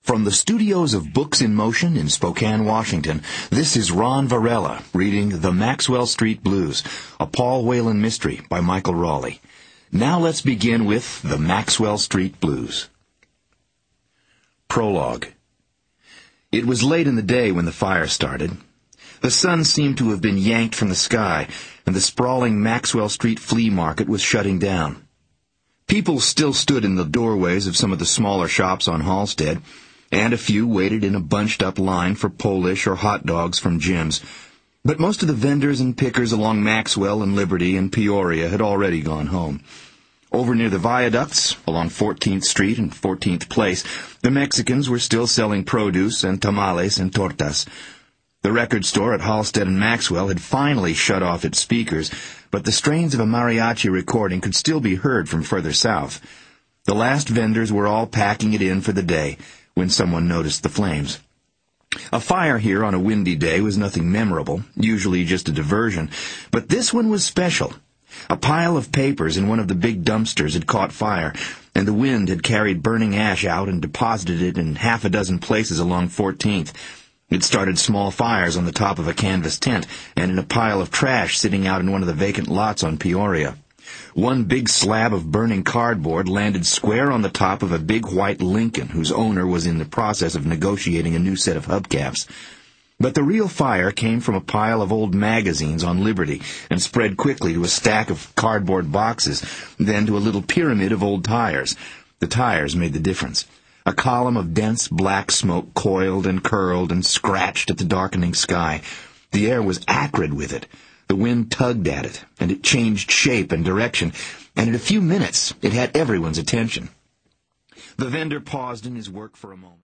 From the studios of Books in Motion in Spokane, Washington, this is Ron Varela reading The Maxwell Street Blues, a Paul Whelan mystery by Michael Rawley. Now let's begin with The Maxwell Street Blues. Prologue. It was late in the day when the fire started. The sun seemed to have been yanked from the sky, and the sprawling Maxwell Street flea market was shutting down. People still stood in the doorways of some of the smaller shops on Halstead, and a few waited in a bunched-up line for Polish or hot dogs from Jim's. But most of the vendors and pickers along Maxwell and Liberty and Peoria had already gone home. Over near the viaducts, along 14th Street and 14th Place, the Mexicans were still selling produce and tamales and tortas. The record store at Halstead and Maxwell had finally shut off its speakers, but the strains of a mariachi recording could still be heard from further south. The last vendors were all packing it in for the day when someone noticed the flames. A fire here on a windy day was nothing memorable, usually just a diversion, but this one was special. A pile of papers in one of the big dumpsters had caught fire, and the wind had carried burning ash out and deposited it in half a dozen places along 14th. It started small fires on the top of a canvas tent and in a pile of trash sitting out in one of the vacant lots on Peoria. One big slab of burning cardboard landed square on the top of a big white Lincoln whose owner was in the process of negotiating a new set of hubcaps. But the real fire came from a pile of old magazines on Liberty and spread quickly to a stack of cardboard boxes, then to a little pyramid of old tires. The tires made the difference. A column of dense black smoke coiled and curled and scratched at the darkening sky. The air was acrid with it. The wind tugged at it, and it changed shape and direction, and in a few minutes it had everyone's attention. The vendor paused in his work for a moment.